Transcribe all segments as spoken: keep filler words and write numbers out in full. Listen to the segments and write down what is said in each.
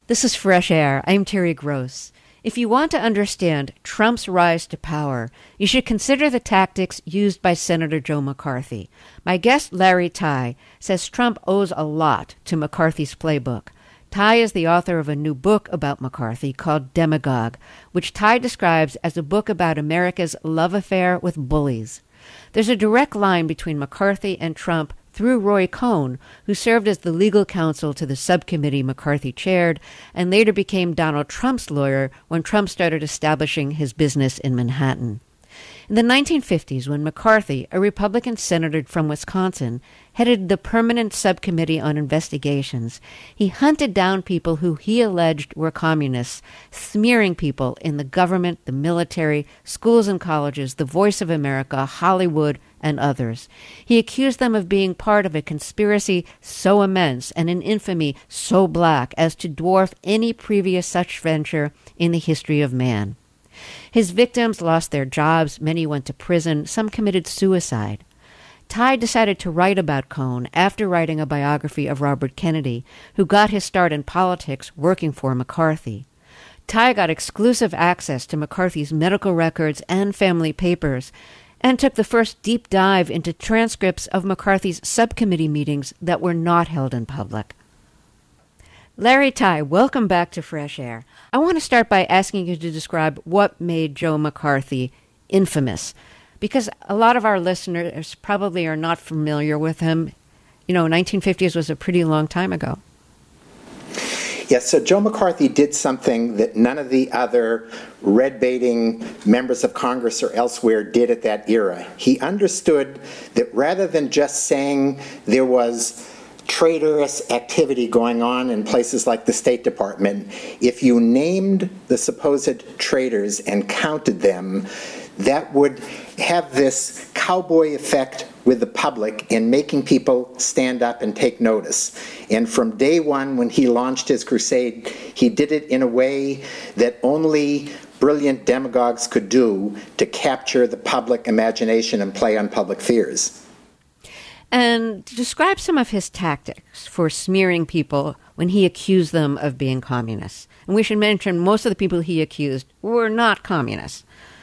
This is Fresh Air. I'm Terry Gross. If you want to understand Trump's rise to power, you should consider the tactics used by Senator Joe McCarthy. My guest, Larry Tye, says Trump owes a lot to McCarthy's playbook. Tye is the author of a new book about McCarthy called Demagogue, which Tye describes as a book about America's love affair with bullies. There's a direct line between McCarthy and Trump through Roy Cohn, who served as the legal counsel to the subcommittee McCarthy chaired and later became Donald Trump's lawyer when Trump started establishing his business in Manhattan. In the nineteen fifties, when McCarthy, a Republican senator from Wisconsin, headed the Permanent Subcommittee on Investigations, he hunted down people who he alleged were communists, smearing people in the government, the military, schools and colleges, the Voice of America, Hollywood, and others. He accused them of being part of a conspiracy so immense and an infamy so black as to dwarf any previous such venture in the history of man. His victims lost their jobs, many went to prison, some committed suicide. Tye decided to write about Cohn after writing a biography of Robert Kennedy, who got his start in politics working for McCarthy. Tye got exclusive access to McCarthy's medical records and family papers, and took the first deep dive into transcripts of McCarthy's subcommittee meetings that were not held in public. Larry Tye, welcome back to Fresh Air. I want to start by asking you to describe what made Joe McCarthy infamous, because a lot of our listeners probably are not familiar with him. You know, nineteen fifties was a pretty long time ago. Yes, so Joe McCarthy did something that none of the other red-baiting members of Congress or elsewhere did at that era. He understood that rather than just saying there was traitorous activity going on in places like the State Department, if you named the supposed traitors and counted them, that would have this cowboy effect with the public in making people stand up and take notice. And from day one, when he launched his crusade, he did it in a way that only brilliant demagogues could do to capture the public imagination and play on public fears. And describe some of his tactics for smearing people when he accused them of being communists. And we should mention most of the people he accused were not communists.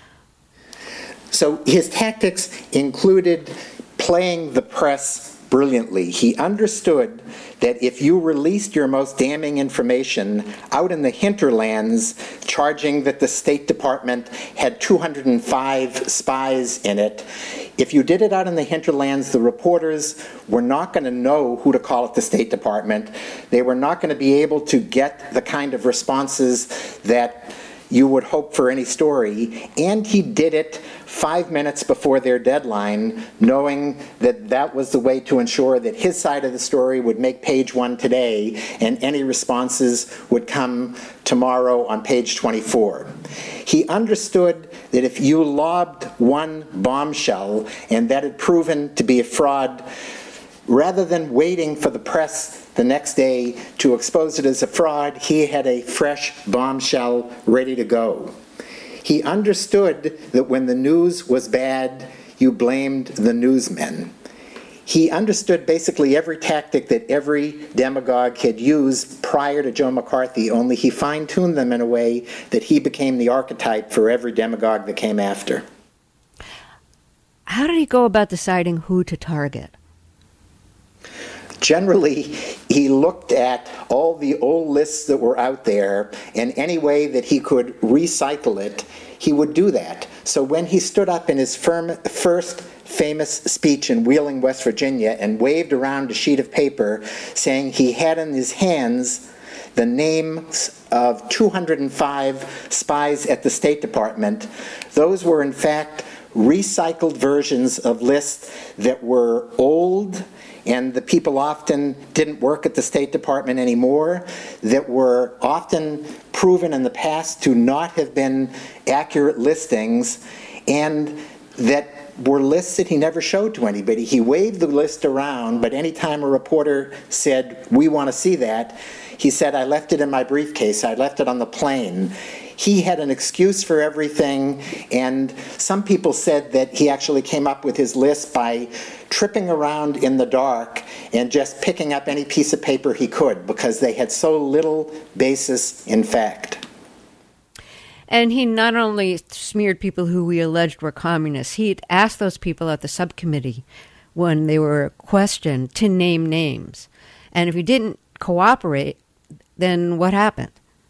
So his tactics included playing the press brilliantly. He understood that if you released your most damning information out in the hinterlands, charging that the State Department had two hundred five spies in it, if you did it out in the hinterlands, the reporters were not going to know who to call at the State Department. They were not going to be able to get the kind of responses that you would hope for any story, and he did it five minutes before their deadline, knowing that that was the way to ensure that his side of the story would make page one today, and any responses would come tomorrow on page twenty-four. He understood that if you lobbed one bombshell and that had proven to be a fraud, rather than waiting for the press the next day to expose it as a fraud, he had a fresh bombshell ready to go. He understood that when the news was bad, you blamed the newsmen. He understood basically every tactic that every demagogue had used prior to Joe McCarthy, only he fine-tuned them in a way that he became the archetype for every demagogue that came after. How did he go about deciding who to target? Generally, he looked at all the old lists that were out there, and any way that he could recycle it, he would do that. So when he stood up in his firm, first famous speech in Wheeling, West Virginia, and waved around a sheet of paper saying he had in his hands the names of two hundred five spies at the State Department, those were in fact recycled versions of lists that were old, and the people often didn't work at the State Department anymore, that were often proven in the past to not have been accurate listings, and that were lists that he never showed to anybody. He waved the list around, but anytime a reporter said, we want to see that, he said, I left it in my briefcase, I left it on the plane. He had an excuse for everything, and some people said that he actually came up with his list by tripping around in the dark and just picking up any piece of paper he could, because they had so little basis in fact. And he not only smeared people who we alleged were communists, he'd asked those people at the subcommittee when they were questioned to name names. And if you didn't cooperate, then what happened?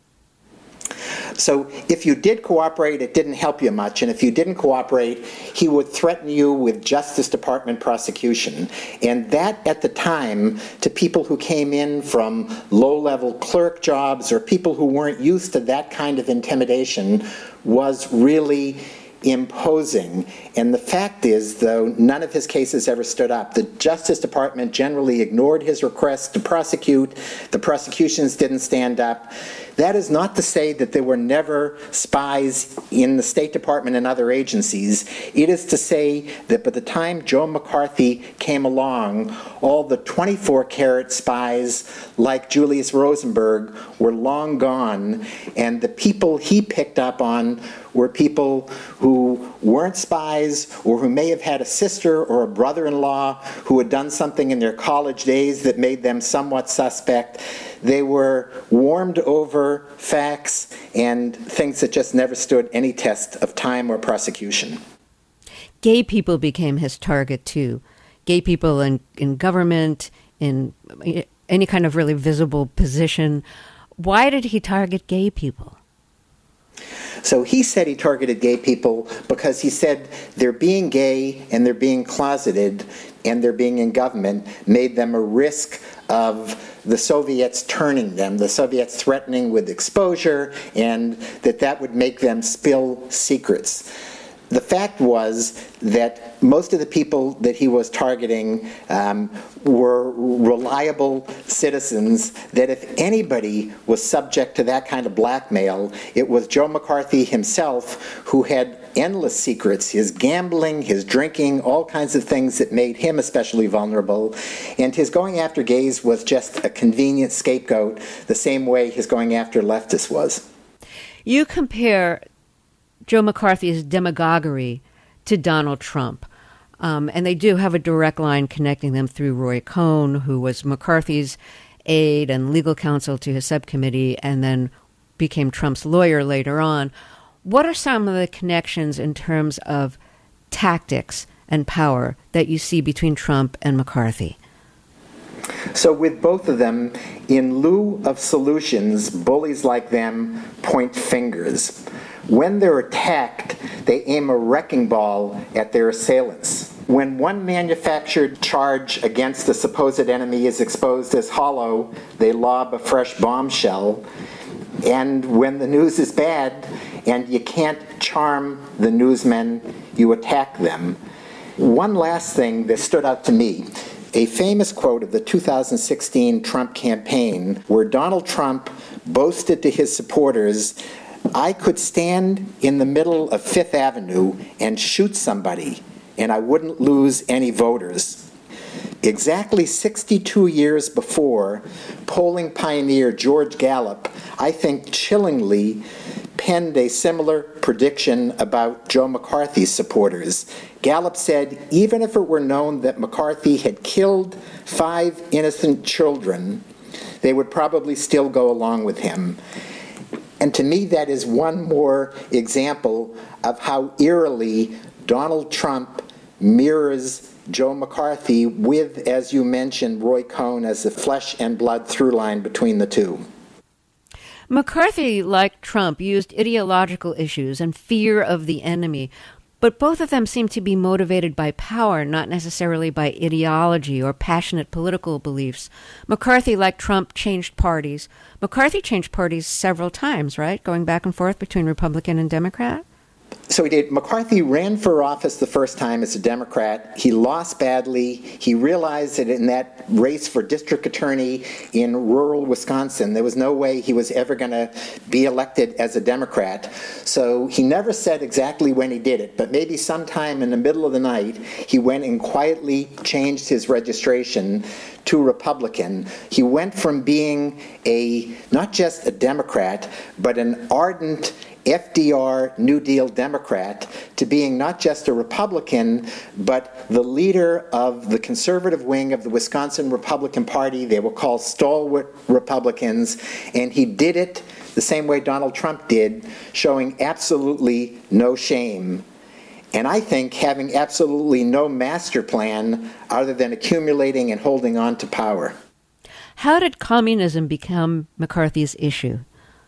So if you did cooperate, it didn't help you much. And if you didn't cooperate, he would threaten you with Justice Department prosecution. And that, at the time, to people who came in from low-level clerk jobs or people who weren't used to that kind of intimidation, was really imposing. And the fact is, though, none of his cases ever stood up. The Justice Department generally ignored his requests to prosecute. The prosecutions didn't stand up. That is not to say that there were never spies in the State Department and other agencies. It is to say that by the time Joe McCarthy came along, all the twenty-four carat spies like Julius Rosenberg were long gone, and the people he picked up on were people who weren't spies or who may have had a sister or a brother-in-law who had done something in their college days that made them somewhat suspect. They were warmed over facts and things that just never stood any test of time or prosecution. Gay people became his target, too. Gay people in, in government, in any kind of really visible position. Why did he target gay people? So he said he targeted gay people because he said their being gay and their being closeted and their being in government made them a risk of the Soviets turning them, the Soviets threatening with exposure, and that that would make them spill secrets. The fact was that most of the people that he was targeting um, were reliable citizens, that if anybody was subject to that kind of blackmail, it was Joe McCarthy himself, who had endless secrets, his gambling, his drinking, all kinds of things that made him especially vulnerable. And his going after gays was just a convenient scapegoat, the same way his going after leftists was. You compare Joe McCarthy's demagoguery to Donald Trump. Um, and they do have a direct line connecting them through Roy Cohn, who was McCarthy's aide and legal counsel to his subcommittee and then became Trump's lawyer later on. What are some of the connections in terms of tactics and power that you see between Trump and McCarthy? So with both of them, in lieu of solutions, bullies like them point fingers. When they're attacked, they aim a wrecking ball at their assailants. When one manufactured charge against a supposed enemy is exposed as hollow, they lob a fresh bombshell. And when the news is bad and you can't charm the newsmen, you attack them. One last thing that stood out to me, a famous quote of the two thousand sixteen Trump campaign where Donald Trump boasted to his supporters, I could stand in the middle of Fifth Avenue and shoot somebody, and I wouldn't lose any voters. Exactly sixty-two years before, polling pioneer George Gallup, I think chillingly, penned a similar prediction about Joe McCarthy's supporters. Gallup said, even if it were known that McCarthy had killed five innocent children, they would probably still go along with him. And to me, that is one more example of how eerily Donald Trump mirrors Joe McCarthy with, as you mentioned, Roy Cohn as the flesh and blood through line between the two. McCarthy, like Trump, used ideological issues and fear of the enemy, but both of them seem to be motivated by power, not necessarily by ideology or passionate political beliefs. McCarthy, like Trump, changed parties. McCarthy changed parties several times, right? Going back and forth between Republican and Democrat? So he did. McCarthy ran for office the first time as a Democrat. He lost badly. He realized that in that race for district attorney in rural Wisconsin, there was no way he was ever going to be elected as a Democrat. So he never said exactly when he did it, but maybe sometime in the middle of the night, he went and quietly changed his registration to Republican. He went from being a, not just a Democrat, but an ardent F D R New Deal Democrat to being not just a Republican, but the leader of the conservative wing of the Wisconsin Republican Party. They were called stalwart Republicans, and he did it the same way Donald Trump did, showing absolutely no shame. And I think having absolutely no master plan other than accumulating and holding on to power. How did communism become McCarthy's issue?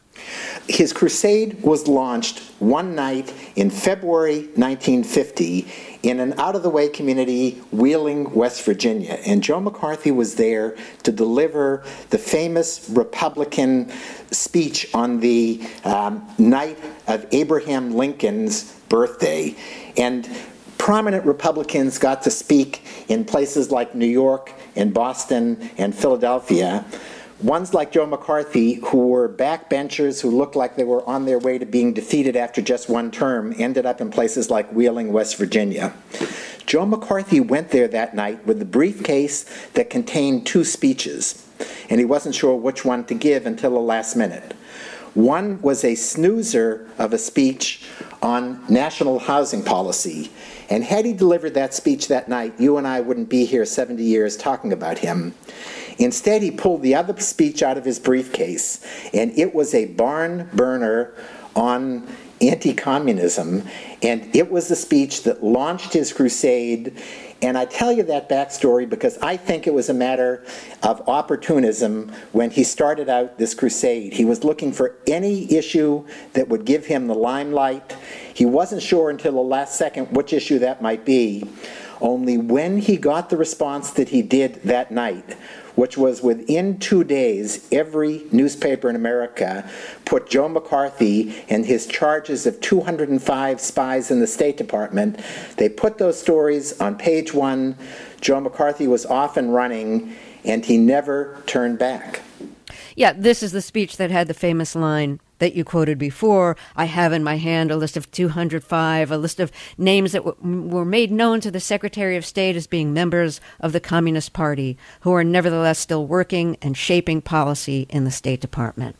His crusade was launched one night in February nineteen fifty in an out-of-the-way community, Wheeling, West Virginia. And Joe McCarthy was there to deliver the famous Republican speech on the um, night of Abraham Lincoln's birthday. And prominent Republicans got to speak in places like New York and Boston and Philadelphia. Ones like Joe McCarthy, who were backbenchers who looked like they were on their way to being defeated after just one term, ended up in places like Wheeling, West Virginia. Joe McCarthy went there that night with a briefcase that contained two speeches, and he wasn't sure which one to give until the last minute. One was a snoozer of a speech on national housing policy, and had he delivered that speech that night, you and I wouldn't be here seventy years talking about him. Instead, he pulled the other speech out of his briefcase, and it was a barn burner on anti-communism, and it was the speech that launched his crusade. And I tell you that backstory because I think it was a matter of opportunism when he started out this crusade. He was looking for any issue that would give him the limelight. He wasn't sure until the last second which issue that might be. Only when he got the response that he did that night, which was within two days, every newspaper in America put Joe McCarthy and his charges of two hundred five spies in the State Department. They put those stories on page one. Joe McCarthy was off and running, and he never turned back. Yeah, this is the speech that had the famous line that you quoted before. I have in my hand a list of two hundred five, a list of names that w- were made known to the Secretary of State as being members of the Communist Party, who are nevertheless still working and shaping policy in the State Department.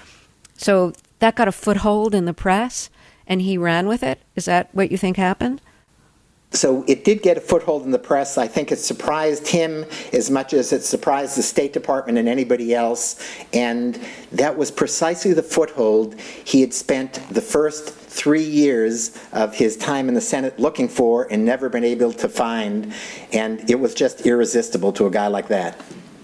So that got a foothold in the press, and he ran with it? Is that what you think happened? So it did get a foothold in the press. I think it surprised him as much as it surprised the State Department and anybody else. And that was precisely the foothold he had spent the first three years of his time in the Senate looking for and never been able to find. And it was just irresistible to a guy like that.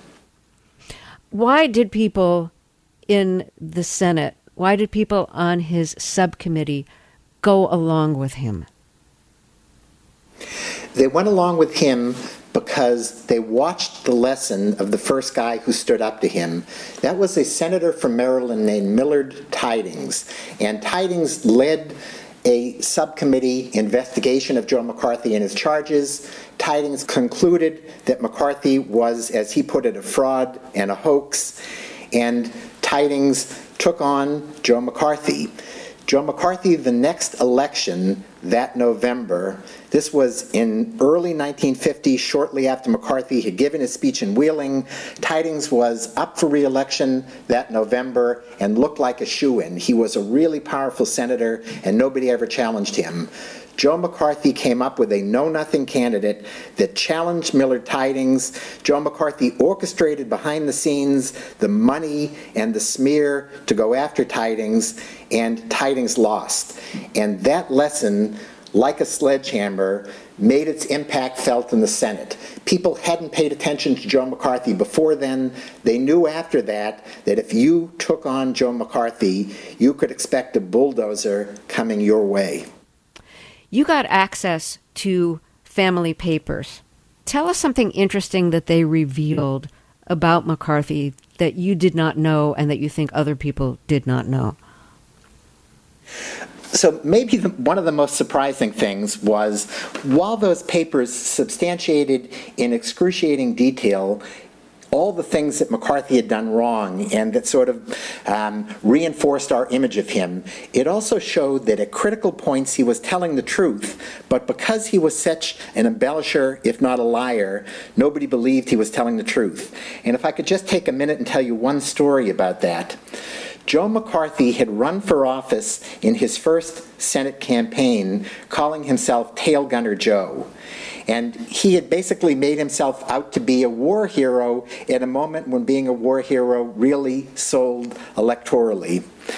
Why did people in the Senate, why did people on his subcommittee go along with him? They went along with him because they watched the lesson of the first guy who stood up to him. That was a senator from Maryland named Millard Tydings. And Tydings led a subcommittee investigation of Joe McCarthy and his charges. Tydings concluded that McCarthy was, as he put it, a fraud and a hoax. And Tydings took on Joe McCarthy. Joe McCarthy, the next election that November, this was in early nineteen fifty, shortly after McCarthy had given his speech in Wheeling. Tydings was up for re-election that November and looked like a shoo-in. He was a really powerful senator, and nobody ever challenged him. Joe McCarthy came up with a know-nothing candidate that challenged Millard Tydings. Joe McCarthy orchestrated behind the scenes the money and the smear to go after Tydings, and Tydings lost. And that lesson, like a sledgehammer, made its impact felt in the Senate. People hadn't paid attention to Joe McCarthy before then. They knew after that that if you took on Joe McCarthy, you could expect a bulldozer coming your way. You got access to family papers. Tell us something interesting that they revealed about McCarthy that you did not know and that you think other people did not know. So maybe the, one of the most surprising things was, while those papers substantiated in excruciating detail all the things that McCarthy had done wrong and that sort of um, reinforced our image of him, it also showed that at critical points he was telling the truth, but because he was such an embellisher, if not a liar, nobody believed he was telling the truth. And if I could just take a minute and tell you one story about that. Joe McCarthy had run for office in his first Senate campaign, calling himself Tail Gunner Joe. And he had basically made himself out to be a war hero at a moment when being a war hero really sold electorally.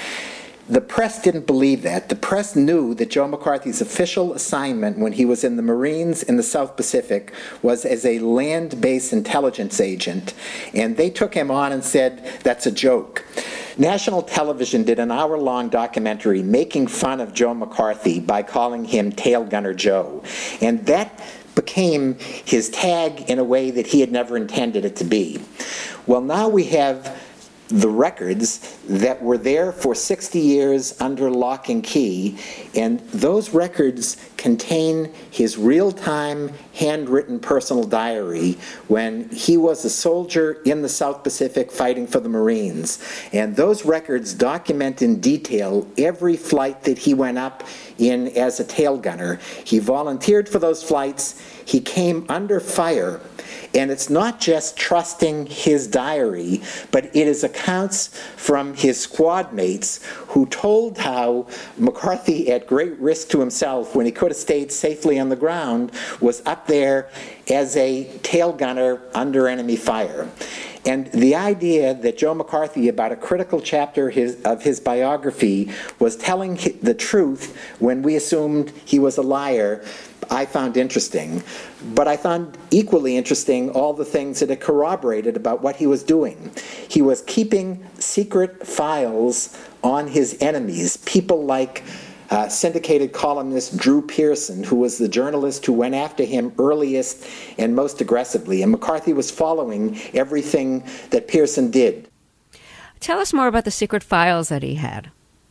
The press didn't believe that. The press knew that Joe McCarthy's official assignment when he was in the Marines in the South Pacific was as a land-based intelligence agent, and they took him on and said, that's a joke. National television did an hour-long documentary making fun of Joe McCarthy by calling him Tail Gunner Joe, and that became his tag in a way that he had never intended it to be. Well, now we have the records that were there for sixty years under lock and key, and those records contain his real-time handwritten personal diary when he was a soldier in the South Pacific fighting for the Marines. And those records document in detail every flight that he went up in as a tail gunner. He volunteered for those flights. He came under fire. And it's not just trusting his diary, but it is accounts from his squad mates who told how McCarthy, at great risk to himself, when he could have stayed safely on the ground, was up there as a tail gunner under enemy fire. And the idea that Joe McCarthy, about a critical chapter his, of his biography, was telling the truth when we assumed he was a liar, I found interesting. But I found equally interesting all the things that it corroborated about what he was doing. He was keeping secret files on his enemies, people like Uh, syndicated columnist Drew Pearson, who was the journalist who went after him earliest and most aggressively. And McCarthy was following everything that Pearson did. Tell us more about the secret files that he had.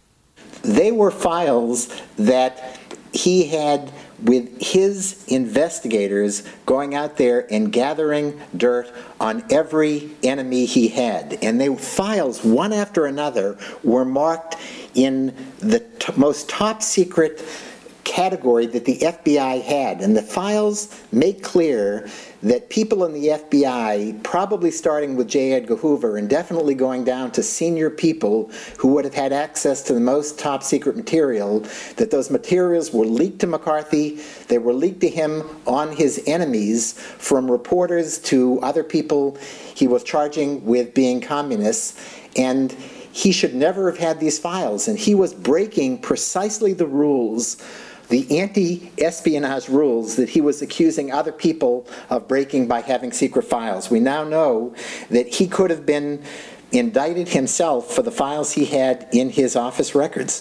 They were files that he had with his investigators going out there and gathering dirt on every enemy he had. And they files, one after another, were marked in the t- most top secret category that the F B I had. And the files make clear that people in the F B I, probably starting with J. Edgar Hoover and definitely going down to senior people who would have had access to the most top secret material, that those materials were leaked to McCarthy, they were leaked to him on his enemies, from reporters to other people he was charging with being communists, and he should never have had these files. And he was breaking precisely the rules, the anti-espionage rules that he was accusing other people of breaking by having secret files. We now know that he could have been indicted himself for the files he had in his office records.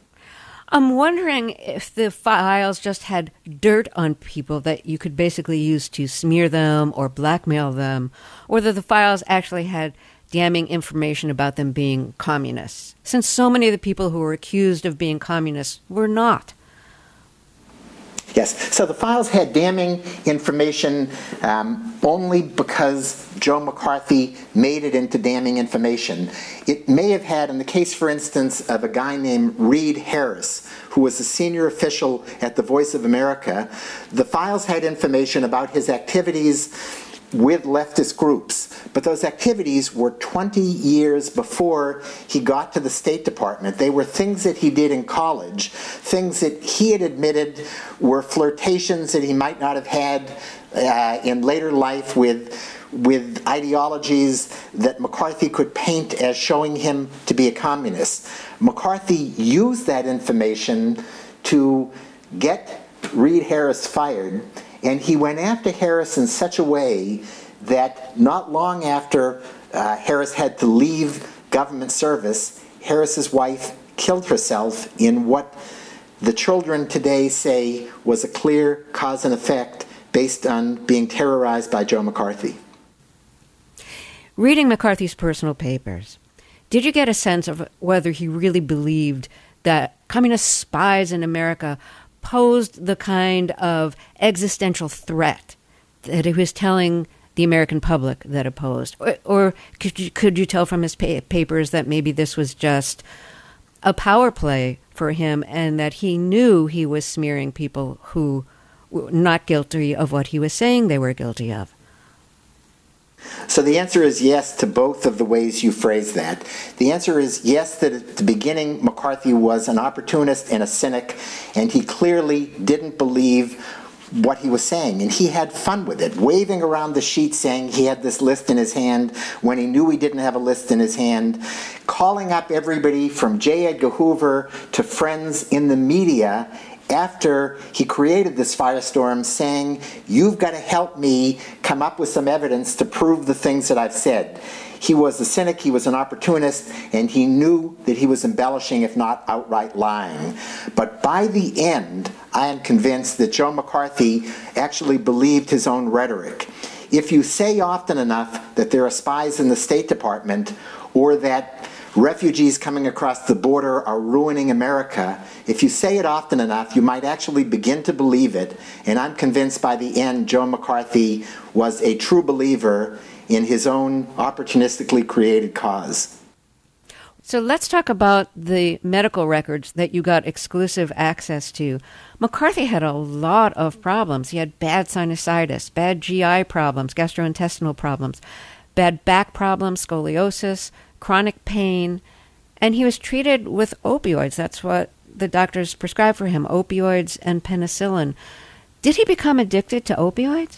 I'm wondering if the files just had dirt on people that you could basically use to smear them or blackmail them, or that the files actually had damning information about them being communists, since so many of the people who were accused of being communists were not. Yes, so the files had damning information um, only because Joe McCarthy made it into damning information. It may have had, in the case, for instance, of a guy named Reed Harris, who was a senior official at the Voice of America, the files had information about his activities with leftist groups, but those activities were twenty years before he got to the State Department. They were things that he did in college, things that he had admitted were flirtations that he might not have had uh, in later life with, with ideologies that McCarthy could paint as showing him to be a communist. McCarthy used that information to get Reed Harris fired, and he went after Harris in such a way that not long after uh, Harris had to leave government service, Harris's wife killed herself in what the children today say was a clear cause and effect based on being terrorized by Joe McCarthy. Reading McCarthy's personal papers, did you get a sense of whether he really believed that communist spies in America posed the kind of existential threat that he was telling the American public that opposed? Or, or could you, could you tell from his pa- papers that maybe this was just a power play for him and that he knew he was smearing people who were not guilty of what he was saying they were guilty of? So the answer is yes to both of the ways you phrase that. The answer is yes, that at the beginning McCarthy was an opportunist and a cynic, and he clearly didn't believe what he was saying, and he had fun with it, waving around the sheet saying he had this list in his hand when he knew he didn't have a list in his hand, calling up everybody from J. Edgar Hoover to friends in the media after he created this firestorm, saying, you've got to help me come up with some evidence to prove the things that I've said. He was a cynic, he was an opportunist, and he knew that he was embellishing, if not outright lying. But by the end, I am convinced that Joe McCarthy actually believed his own rhetoric. If you say often enough that there are spies in the State Department, or that refugees coming across the border are ruining America, if you say it often enough, you might actually begin to believe it. And I'm convinced by the end, Joe McCarthy was a true believer in his own opportunistically created cause. So let's talk about the medical records that you got exclusive access to. McCarthy had a lot of problems. He had bad sinusitis, bad G I problems, gastrointestinal problems, bad back problems, scoliosis, chronic pain, and he was treated with opioids. That's what the doctors prescribed for him, opioids and penicillin. Did he become addicted to opioids?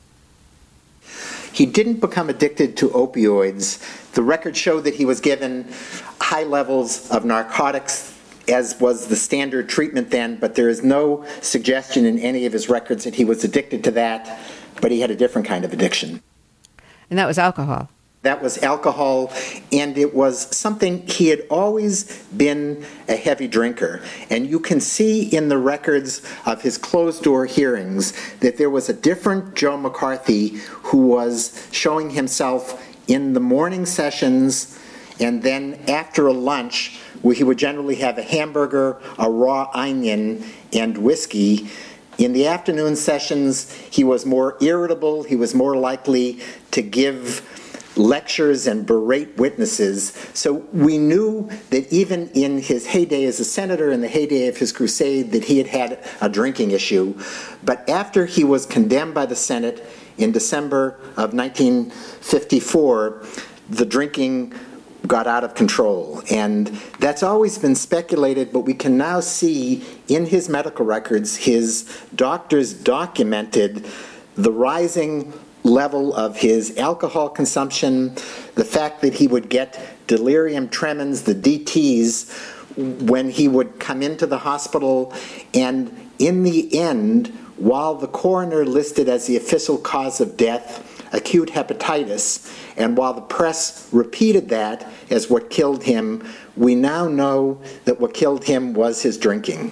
He didn't become addicted to opioids. The records show that he was given high levels of narcotics, as was the standard treatment then, but there is no suggestion in any of his records that he was addicted to that, but he had a different kind of addiction. And that was alcohol. That was alcohol, and it was something, he had always been a heavy drinker. And you can see in the records of his closed-door hearings that there was a different Joe McCarthy who was showing himself in the morning sessions and then after a lunch where he would generally have a hamburger, a raw onion, and whiskey. In the afternoon sessions, he was more irritable, he was more likely to give lectures and berate witnesses. So we knew that even in his heyday as a senator, in the heyday of his crusade, that he had had a drinking issue. But after he was condemned by the Senate in December of nineteen fifty-four, the drinking got out of control. And that's always been speculated, but we can now see in his medical records, his doctors documented the rising level of his alcohol consumption, the fact that he would get delirium tremens, the D Ts, when he would come into the hospital. And in the end, while the coroner listed as the official cause of death acute hepatitis, and while the press repeated that as what killed him, we now know that what killed him was his drinking.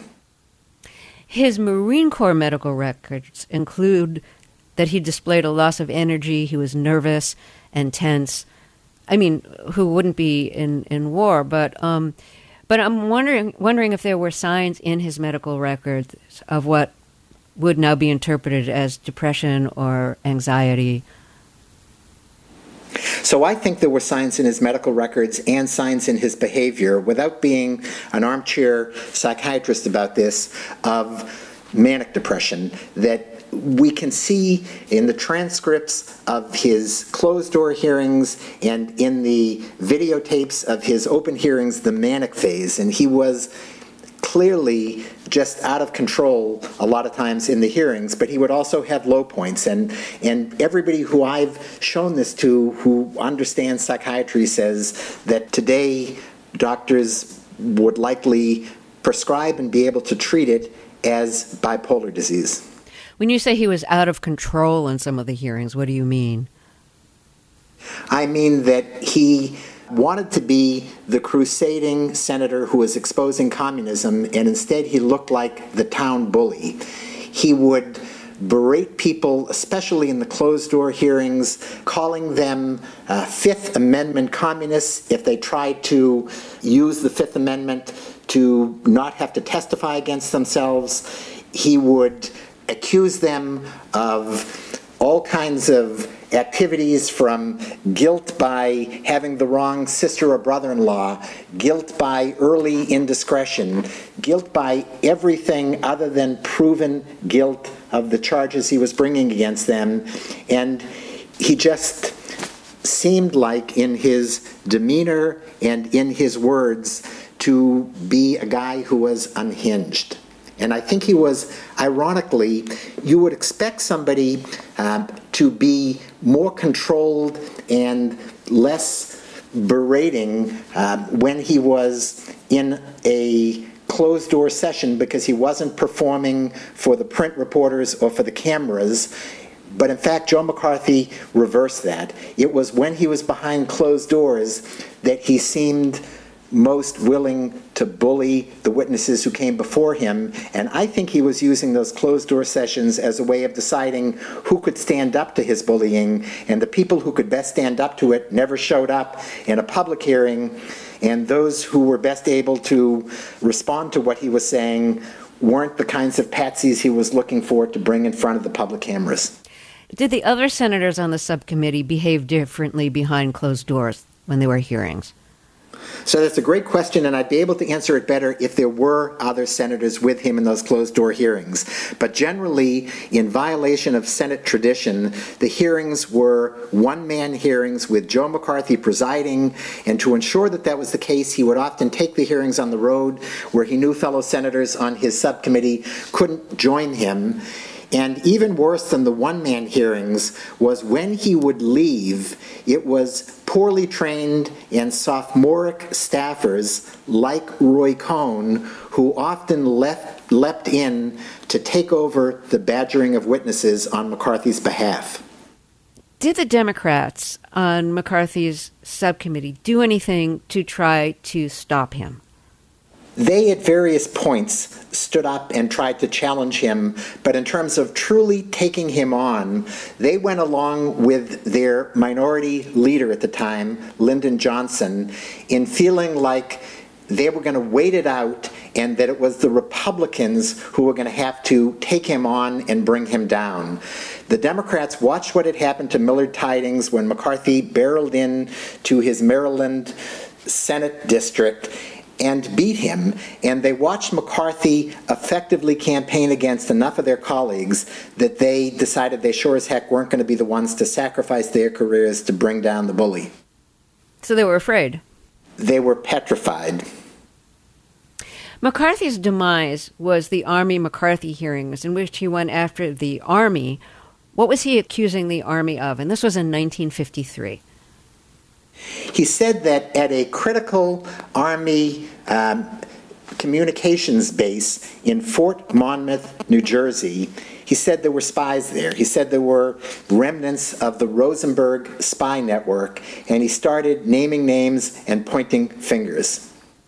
His Marine Corps medical records include that he displayed a loss of energy, he was nervous and tense. I mean, who wouldn't be in, in war? But um, but I'm wondering wondering if there were signs in his medical records of what would now be interpreted as depression or anxiety. So I think there were signs in his medical records and signs in his behavior, without being an armchair psychiatrist about this, of manic depression that we can see in the transcripts of his closed-door hearings and in the videotapes of his open hearings, the manic phase. And he was clearly just out of control a lot of times in the hearings, but he would also have low points. And, and everybody who I've shown this to who understands psychiatry says that today doctors would likely prescribe and be able to treat it as bipolar disease. When you say he was out of control in some of the hearings, what do you mean? I mean that he wanted to be the crusading senator who was exposing communism, and instead he looked like the town bully. He would berate people, especially in the closed-door hearings, calling them uh, Fifth Amendment communists if they tried to use the Fifth Amendment to not have to testify against themselves. He would accuse them of all kinds of activities, from guilt by having the wrong sister or brother-in-law, guilt by early indiscretion, guilt by everything other than proven guilt of the charges he was bringing against them. And he just seemed like, in his demeanor and in his words, to be a guy who was unhinged. And I think he was, ironically, you would expect somebody um, to be more controlled and less berating uh, when he was in a closed-door session, because he wasn't performing for the print reporters or for the cameras. But in fact, Joe McCarthy reversed that. It was when he was behind closed doors that he seemed most willing to bully the witnesses who came before him. And I think he was using those closed-door sessions as a way of deciding who could stand up to his bullying, and the people who could best stand up to it never showed up in a public hearing, and those who were best able to respond to what he was saying weren't the kinds of patsies he was looking for to bring in front of the public cameras. Did the other senators on the subcommittee behave differently behind closed doors when there were hearings? So that's a great question, and I'd be able to answer it better if there were other senators with him in those closed-door hearings. But generally, in violation of Senate tradition, the hearings were one-man hearings with Joe McCarthy presiding, and to ensure that that was the case, he would often take the hearings on the road where he knew fellow senators on his subcommittee couldn't join him. And even worse than the one-man hearings was when he would leave, it was poorly trained and sophomoric staffers like Roy Cohn who often left, leapt in to take over the badgering of witnesses on McCarthy's behalf. Did the Democrats on McCarthy's subcommittee do anything to try to stop him? They, at various points, stood up and tried to challenge him, but in terms of truly taking him on, they went along with their minority leader at the time, Lyndon Johnson, in feeling like they were going to wait it out and that it was the Republicans who were going to have to take him on and bring him down. The Democrats watched what had happened to Millard Tydings when McCarthy barreled in to his Maryland Senate district and beat him, and they watched McCarthy effectively campaign against enough of their colleagues that they decided they sure as heck weren't going to be the ones to sacrifice their careers to bring down the bully. So they were afraid. They were petrified. McCarthy's demise was the Army McCarthy hearings, in which he went after the Army. What was he accusing the Army of? And this was in nineteen fifty-three. He said that at a critical Army um, communications base in Fort Monmouth, New Jersey, he said there were spies there. He said there were remnants of the Rosenberg spy network, and he started naming names and pointing fingers.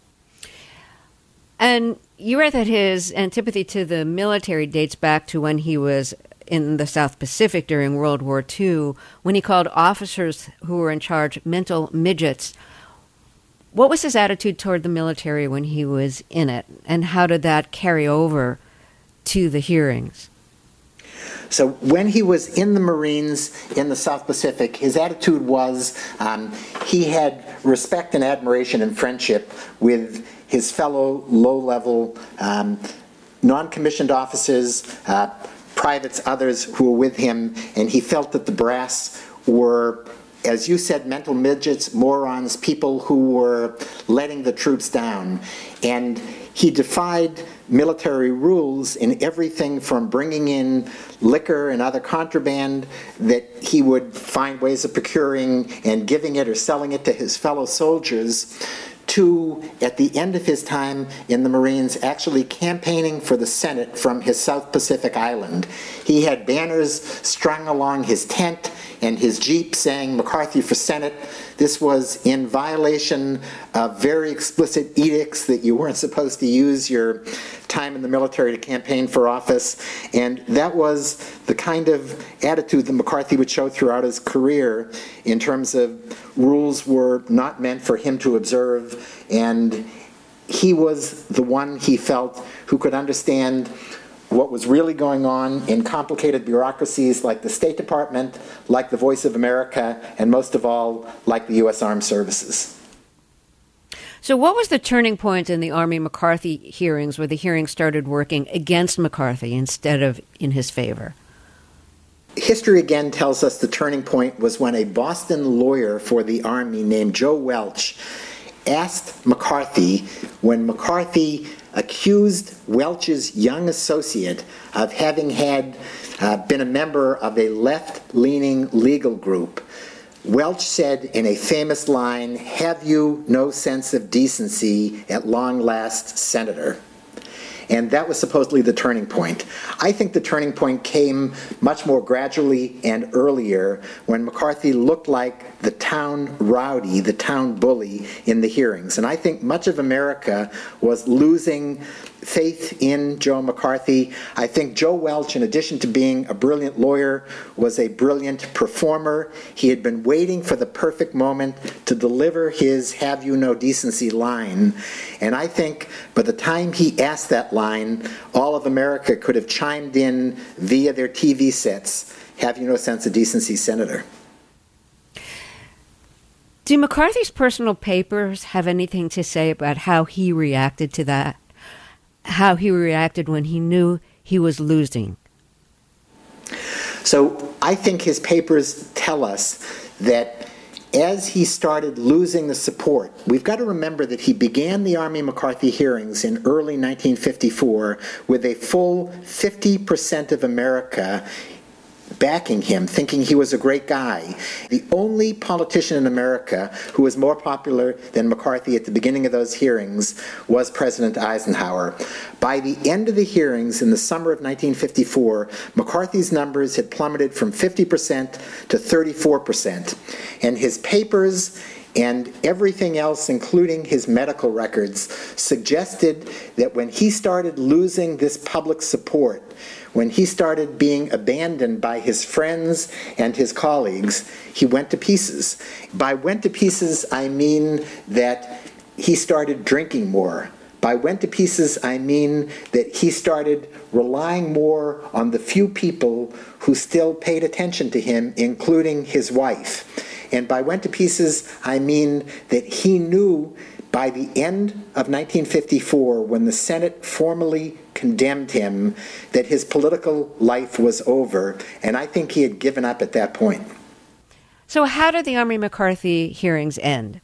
And you read that his antipathy to the military dates back to when he was in the South Pacific during World War Two, when he called officers who were in charge mental midgets. What was his attitude toward the military when he was in it, and how did that carry over to the hearings? So when he was in the Marines in the South Pacific, his attitude was um, he had respect and admiration and friendship with his fellow low-level um, non-commissioned officers, uh, privates, others who were with him, and he felt that the brass were, as you said, mental midgets, morons, people who were letting the troops down. And he defied military rules in everything from bringing in liquor and other contraband that he would find ways of procuring and giving it or selling it to his fellow soldiers, to, at the end of his time in the Marines, actually campaigning for the Senate from his South Pacific island. He had banners strung along his tent and his Jeep saying McCarthy for Senate. This was in violation of very explicit edicts that you weren't supposed to use your time in the military to campaign for office, and that was the kind of attitude that McCarthy would show throughout his career in terms of rules were not meant for him to observe, and he was the one, he felt, who could understand what was really going on in complicated bureaucracies like the State Department, like the Voice of America, and most of all, like the U S Armed Services. So what was the turning point in the Army-McCarthy hearings where the hearings started working against McCarthy instead of in his favor? History again tells us the turning point was when a Boston lawyer for the Army named Joe Welch asked McCarthy, when McCarthy accused Welch's young associate of having had uh, been a member of a left-leaning legal group, Welch said in a famous line, "Have you no sense of decency at long last, Senator?" And that was supposedly the turning point. I think the turning point came much more gradually and earlier when McCarthy looked like the town rowdy, the town bully in the hearings. And I think much of America was losing faith in Joe McCarthy. I think Joe Welch, in addition to being a brilliant lawyer, was a brilliant performer. He had been waiting for the perfect moment to deliver his "Have you no decency" line. And I think by the time he asked that line, all of America could have chimed in via their T V sets, "Have you no sense of decency, Senator?" Do McCarthy's personal papers have anything to say about how he reacted to that? How he reacted when he knew he was losing? So I think his papers tell us that as he started losing the support, we've got to remember that he began the Army-McCarthy hearings in early nineteen fifty-four with a full fifty percent of America backing him, thinking he was a great guy. The only politician in America who was more popular than McCarthy at the beginning of those hearings was President Eisenhower. By the end of the hearings in the summer of nineteen fifty-four, McCarthy's numbers had plummeted from fifty percent to thirty-four percent, and his papers and everything else, including his medical records, suggested that when he started losing this public support, when he started being abandoned by his friends and his colleagues, he went to pieces. By went to pieces, I mean that he started drinking more. By went to pieces, I mean that he started relying more on the few people who still paid attention to him, including his wife. And by went to pieces, I mean that he knew by the end of nineteen fifty-four, when the Senate formally condemned him, that his political life was over, and I think he had given up at that point. So how did the Army-McCarthy hearings end?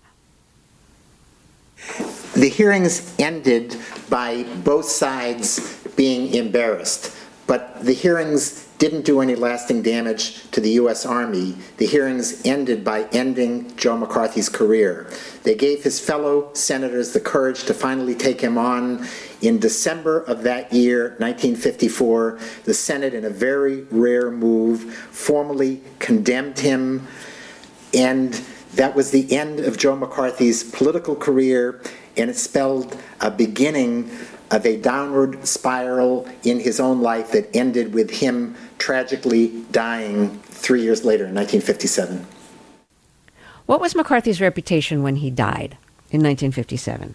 The hearings ended by both sides being embarrassed, but the hearings didn't do any lasting damage to the U S Army. The hearings ended by ending Joe McCarthy's career. They gave his fellow senators the courage to finally take him on. In December of that year, nineteen fifty-four, the Senate, in a very rare move, formally condemned him, and that was the end of Joe McCarthy's political career, and it spelled a beginning of a downward spiral in his own life that ended with him tragically dying three years later in nineteen fifty-seven. What was McCarthy's reputation when he died in nineteen fifty-seven?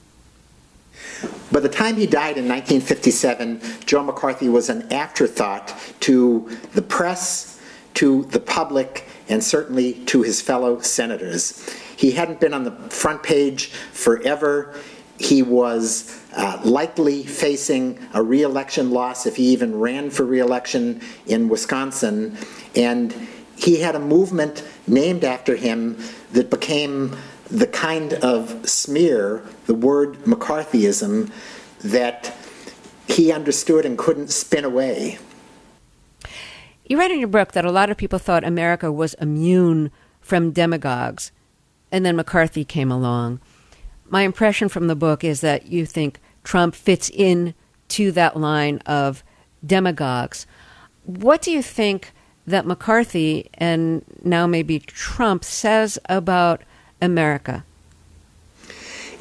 By the time he died in nineteen fifty-seven, Joe McCarthy was an afterthought to the press, to the public, and certainly to his fellow senators. He hadn't been on the front page forever. He was uh, likely facing a re-election loss if he even ran for re-election in Wisconsin, and he had a movement named after him that became the kind of smear, the word McCarthyism, that he understood and couldn't spin away. You write in your book that a lot of people thought America was immune from demagogues, and then McCarthy came along. My impression from the book is that you think Trump fits in to that line of demagogues. What do you think that McCarthy, and now maybe Trump, says about America?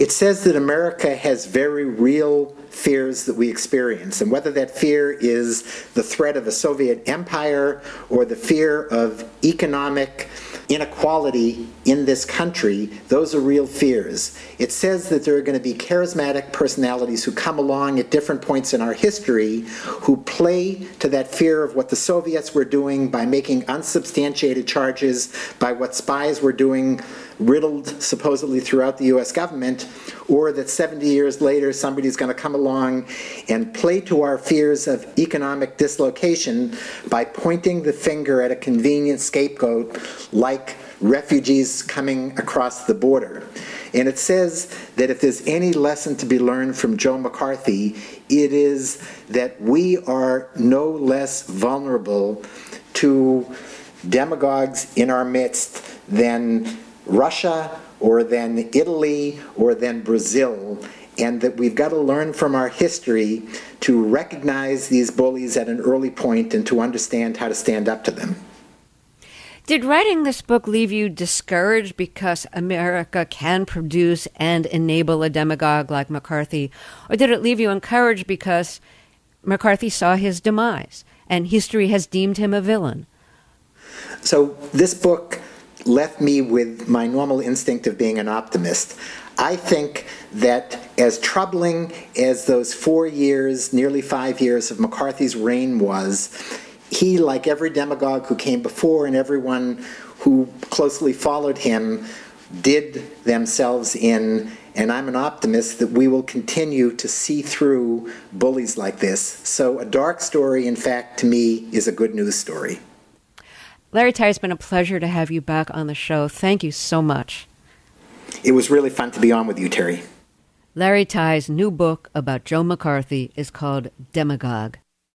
It says that America has very real fears that we experience, and whether that fear is the threat of a Soviet empire or the fear of economic inequality in this country, those are real fears. It says that there are going to be charismatic personalities who come along at different points in our history who play to that fear of what the Soviets were doing by making unsubstantiated charges, by what spies were doing, riddled supposedly throughout the U S government, or that seventy years later somebody's going to come along and play to our fears of economic dislocation by pointing the finger at a convenient scapegoat like refugees coming across the border. And it says that if there's any lesson to be learned from Joe McCarthy, it is that we are no less vulnerable to demagogues in our midst than Russia or than Italy or than Brazil, and that we've got to learn from our history to recognize these bullies at an early point and to understand how to stand up to them. Did writing this book leave you discouraged because America can produce and enable a demagogue like McCarthy, or did it leave you encouraged because McCarthy saw his demise and history has deemed him a villain? So this book left me with my normal instinct of being an optimist. I think that as troubling as those four years, nearly five years of McCarthy's reign was, he, like every demagogue who came before and everyone who closely followed him, did themselves in, and I'm an optimist that we will continue to see through bullies like this. So a dark story, in fact, to me, is a good news story. Larry Tye, it's been a pleasure to have you back on the show. Thank you so much. It was really fun to be on with you, Terry. Larry Tye's new book about Joe McCarthy is called Demagogue.